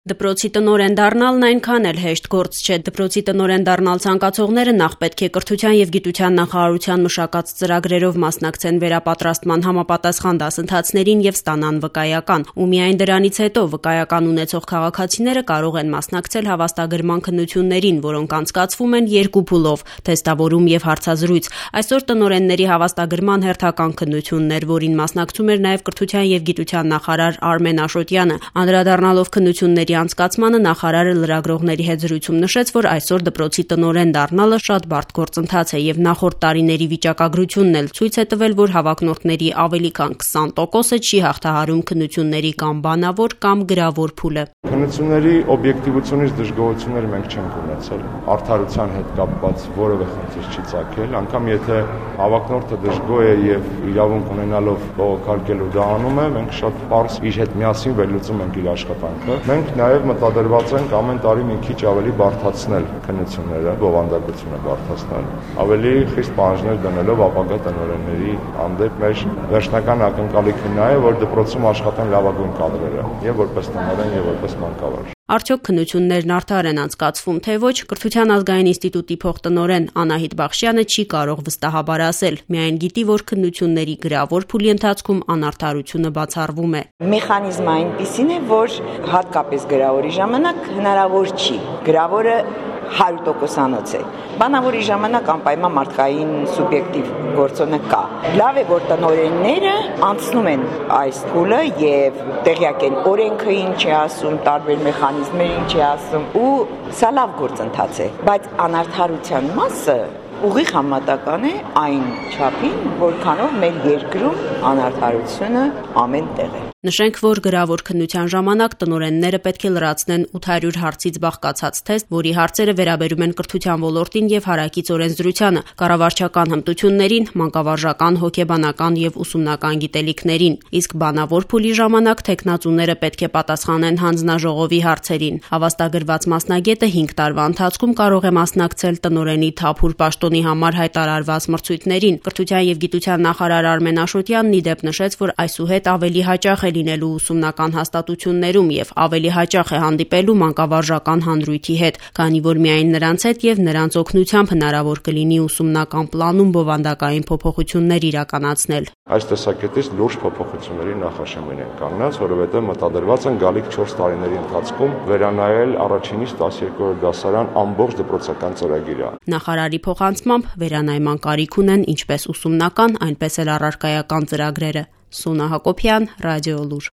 Դպրոցի տնօրեն դառնալն այնքան էլ հեշտ գործ չէ։ Դպրոցի տնօրեն դառնալ ցանկացողները նախ պետք է կրթության եւ գիտության նախարարության մշակած ծրագրերով մասնակցեն վերապատրաստման համապատասխան դասընթացներին եւ ստանան վկայական։ Ու միայն դրանից հետո վկայական ունեցող քաղաքացիները կարող են մասնակցել հավաստագրման քննություններին, որոնք անցկացվում են 2 փուլով՝ թեստավորում եւ հարցազրույց։ Այսօր տնօրենների հավաստագրման հերթական քննությունն էր, որին մասնակցում էր նաեւ կրթության եւ գիտության նախարար Արմեն Աշոտյանը։ Անդրադառնալով քննությունների անցկացմանը նախարարը լրագրողների հետ զրույցում նշեց, որ այսօր դպրոցի տնօրեն դառնալը շատ բարդ գործընթաց է եւ նախորդ տարիների վիճակագրությունն էլ ցույց է տվել, որ հավակնորդների ավելի քան 20%-ը չի հաղթահարում քննությունների կամ բանավոր կամ գրավոր փուլը։ Քննությունների օբյեկտիվությունից դժգոհություններ մենք չենք ունեցել։ Արդարության հետ կապված որևէ խնդիր չի ծագել, անգամ եթե հավակնորդը դժգոհ է եւ իրավունք ունենալով բողոքարկելու դա անում է, մենք շատ պարզ իր հետ միասին վերլուծում ենք իր աշխատանքը։ Մենք նաև մտադրված ենք ամեն տարի մի քիչ ավելի բարդացնել քննությունները, բովանդակությունը բարդացնել, ավելի խիստ պահանջներ դնելով ապագա տնօրենների հանդեպ մեր վերջնական ակնկալիքն նա է, որ դպրոցում աշխատեն լավագույն կադրերը, եւ որպես տնօրեն, եւ որպես մանկավարժ։ Արդյոք քննություններն արդար են անցկացվում, թե ոչ, Կրթության ազգային ինստիտուտի փոխտնօրեն Անահիտ Բախշյանը չի կարող վստահաբար ասել, միայն գիտի, որ քննությունների գրավոր փուլի ընթացքում անարդարությունը բացառվում է։ Մեխանիզմը այնպիսին է, որ հատկապես գրավորի ժամանակ հնարավոր չի։ Գրավորը 100%-անոց է։ Բանավորի ժամանակ անպայման մարդկային սուբյեկտիվ գործոնը կա։ Լավ է, որ տնօրենները անցնում են այս փուլը եւ տեղյակ են օրենքը ինչ է ասում, տարբեր մեխանիզմներ ինչ է ասում, ու սա լավ գործընթաց է, բայց անարդարության մասը ուղիղ համատական է այն չափին, որքանով մեր երկրում անարդարությունը ամեն տեղ է։ Նշենք, որ գրավոր քննության ժամանակ տնօրենները պետք է լրացնեն 800 հարցից բաղկացած թեստ, որի հարցերը վերաբերում են կրթության ոլորտին եւ հարակից օրենսդրությանը, կառավարչական հմտություններին, մանկավարժական, հոգեբանական եւ ուսումնական գիտելիքներին։ Իսկ բանավոր փուլի ժամանակ թեկնածուները պետք է պատասխանեն հանձնաժողովի հարցերին։ Հավաստագրված մասնագետը 5 տարվա ընթացքում կարող է մասնակցել տնօրենի թափուր պաշտոնի համար հայտարարված մրցույթներին։ Կրթության եւ գիտության նախարար Արմեն Աշոտյանն ի դեպ նշեց, որ այսուհետ ավելի հաճախ լինելու ուսումնական հաստատություններում եւ ավելի հաճախ է հանդիպելու մանկավարժական հանրույթի հետ, քանի որ միայն նրանց հետ եւ նրանց օգնությամբ հնարավոր կլինի ուսումնական պլանում բովանդակային փոփոխություններ իրականացնել։ Այս տեսակետից լուրջ փոփոխությունների նախաշեմին են կանգնած, որովհետեւ մտադրված են գալիք 4 տարիների ընթացքում վերանայել առաջինից 12-րդ դասարան ամբողջ դպրոցական ծրագիրը։ Նախարարի փոխանցմամբ վերանայման կարիք ունեն ինչպես ուսումնական, այնպես էլ առարկայական ծրագրերը։ Սոնա Հակոբյան, Ռադիո Լուր։